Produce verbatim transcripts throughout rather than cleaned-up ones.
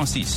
Francisque.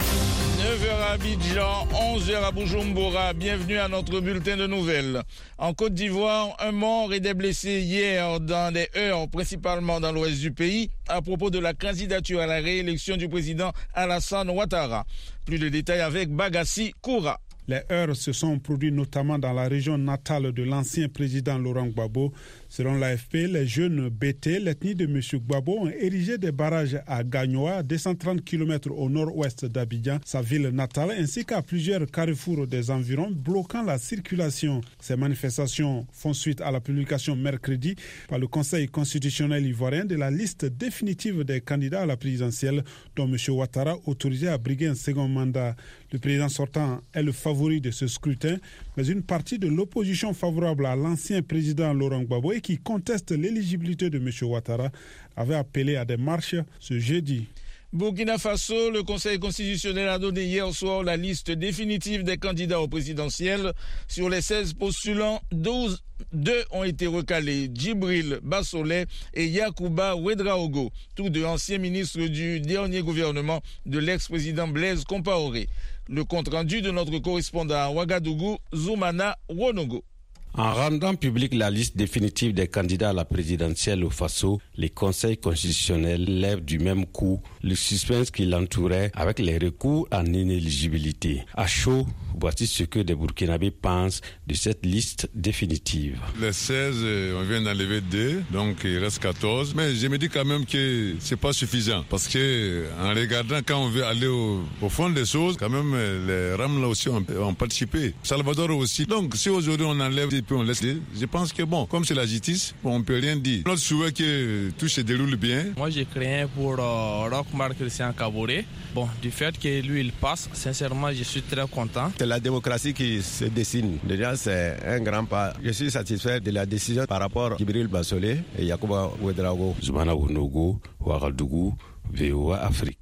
neuf heures à Abidjan, onze heures à Bujumbura. Bienvenue à notre bulletin de nouvelles. En Côte d'Ivoire, un mort et des blessés hier dans des heurts, principalement dans l'ouest du pays, à propos de la candidature à la réélection du président Alassane Ouattara. Plus de détails avec Bagassi Koura. Les heurts se sont produits notamment dans la région natale de l'ancien président Laurent Gbagbo. Selon l'A F P, les jeunes B T, l'ethnie de M. Gbagbo, ont érigé des barrages à Gagnoa, deux cent trente kilomètres au nord-ouest d'Abidjan, sa ville natale, ainsi qu'à plusieurs carrefours des environs, bloquant la circulation. Ces manifestations font suite à la publication mercredi par le Conseil constitutionnel ivoirien de la liste définitive des candidats à la présidentielle, dont M. Ouattara, autorisé à briguer un second mandat. Le président sortant est le favori de ce scrutin, mais une partie de l'opposition favorable à l'ancien président Laurent Gbagbo et qui conteste l'éligibilité de M. Ouattara avait appelé à des marches ce jeudi. Burkina Faso, le Conseil constitutionnel a donné hier soir la liste définitive des candidats au présidentiel. Sur les seize postulants, douze, deux ont été recalés, Djibril Bassolé et Yacouba Ouedraogo, tous deux anciens ministres du dernier gouvernement de l'ex-président Blaise Compaoré. Le compte-rendu de notre correspondant à Ouagadougou, Zoumana Wonogo. En rendant publique la liste définitive des candidats à la présidentielle au Faso, les conseils constitutionnels lèvent du même coup le suspense qui l'entourait avec les recours en inéligibilité. À chaud, voici ce que des Burkinabés pensent de cette liste définitive. Les seize, on vient d'enlever deux, donc il reste quatorze. Mais je me dis quand même que c'est pas suffisant. Parce que en regardant, quand on veut aller au, au fond des choses, quand même les R A M là aussi ont, ont participé. Salvador aussi. Donc si aujourd'hui on enlève puis on laisse. Je pense que bon, comme c'est la justice, on ne peut rien dire. Notre souhait que tout se déroule bien. Moi, j'ai créé pour euh, Roch-Marc Christian Kaboré. Bon, du fait que lui, il passe, sincèrement, je suis très content. C'est la démocratie qui se dessine. Déjà, c'est un grand pas. Je suis satisfait de la décision par rapport à Djibril Bassolé et Yacouba Ouedraogo. Zoumana Wonogo, Ouagadougou, V O A Afrique.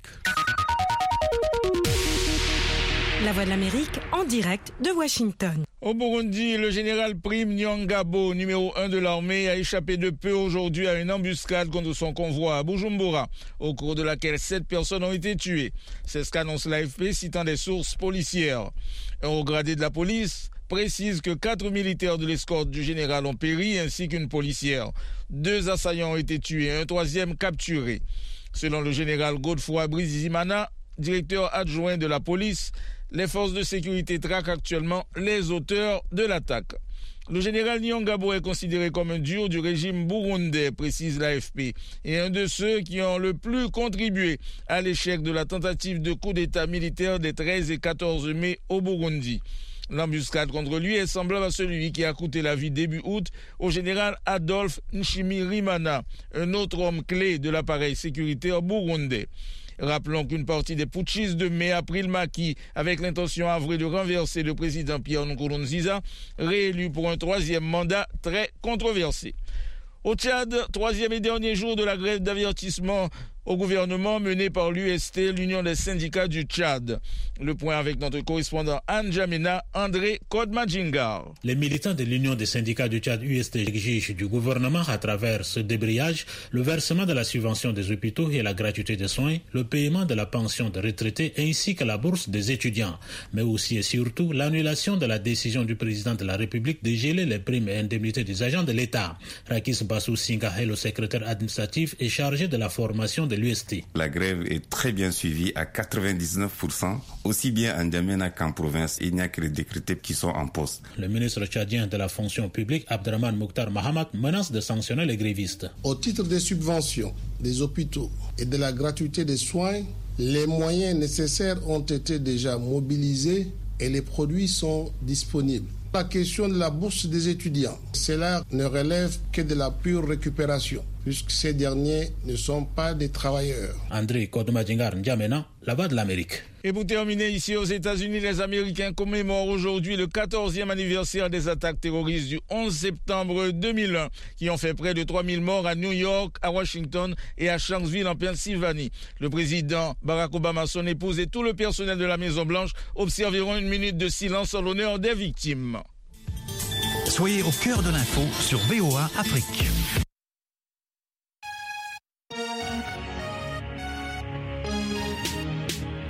La Voix de l'Amérique en direct de Washington. Au Burundi, le général Prime Nyongabo, numéro un de l'armée, a échappé de peu aujourd'hui à une embuscade contre son convoi à Bujumbura, au cours de laquelle sept personnes ont été tuées. C'est ce qu'annonce l'A F P, citant des sources policières. Un haut gradé de la police précise que quatre militaires de l'escorte du général ont péri, ainsi qu'une policière. Deux assaillants ont été tués, un troisième capturé. Selon le général Godefroy Brizimana, directeur adjoint de la police, les forces de sécurité traquent actuellement les auteurs de l'attaque. Le général Nyongabo est considéré comme un dur du régime burundais, précise l'A F P, et un de ceux qui ont le plus contribué à l'échec de la tentative de coup d'État militaire des treize et quatorze mai au Burundi. L'embuscade contre lui est semblable à celui qui a coûté la vie début août au général Adolphe Nshimirimana, un autre homme clé de l'appareil sécuritaire burundais. Rappelons qu'une partie des putschistes de mai a pris le maquis avec l'intention avrée de renverser le président Pierre Nkurunziza, réélu pour un troisième mandat très controversé. Au Tchad, troisième et dernier jour de la grève d'avertissement au gouvernement menée par l'U S T, l'Union des syndicats du Tchad. Le point avec notre correspondant Anne Jamena, André Kodmadjingar. Les militants de l'Union des syndicats du Tchad U S T exigent du gouvernement, à travers ce débrayage, le versement de la subvention des hôpitaux et la gratuité des soins, le paiement de la pension des retraités ainsi que la bourse des étudiants, mais aussi et surtout l'annulation de la décision du président de la République de geler les primes et indemnités des agents de l'État. Rakis Bassou Singa est le secrétaire administratif et chargé de la formation de l'U S T. La grève est très bien suivie à quatre-vingt-dix-neuf pour cent, aussi bien en Djamena qu'en province. Il n'y a que les décrétés qui sont en poste. Le ministre tchadien de la fonction publique, Abdraman Mokhtar Mahamat, menace de sanctionner les grévistes. Au titre des subventions, des hôpitaux et de la gratuité des soins, les moyens nécessaires ont été déjà mobilisés et les produits sont disponibles. La question de la bourse des étudiants, cela ne relève que de la pure récupération, puisque ces derniers ne sont pas des travailleurs. André Kodmadjingar N'Djamena, la Voix de l'Amérique. Et pour terminer, ici aux États-Unis, les Américains commémorent aujourd'hui le quatorzième anniversaire des attaques terroristes du onze septembre deux mille un, qui ont fait près de trois mille morts à New York, à Washington et à Shanksville en Pennsylvanie. Le président Barack Obama, son épouse et tout le personnel de la Maison-Blanche observeront une minute de silence en l'honneur des victimes. Soyez au cœur de l'info sur V O A Afrique.